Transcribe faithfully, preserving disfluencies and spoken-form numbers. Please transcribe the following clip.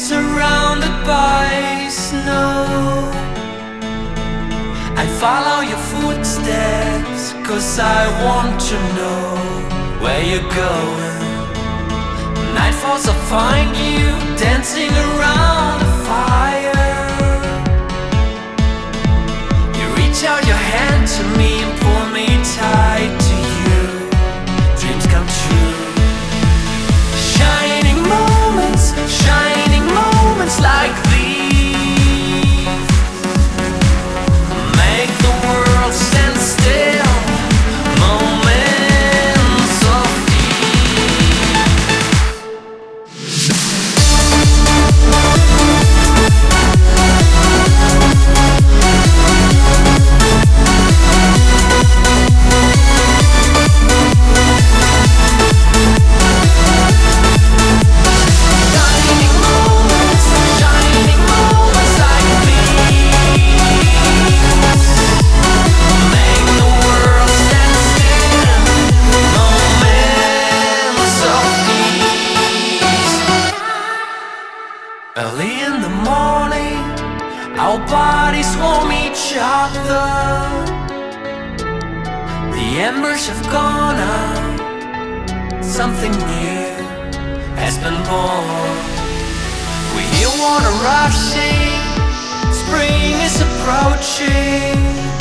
surrounded by snow. I follow your footsteps, 'cause I want to know where you're going. Night falls, I find you dancing around the fire. You reach out your hand to me and pull me tight to you. Dreams come true. Shining moments, shining moments like these make the world stand still. Moments of early in the morning, our bodies warm each other. The embers have gone out, something new has been born. We hear water rushing, spring is approaching.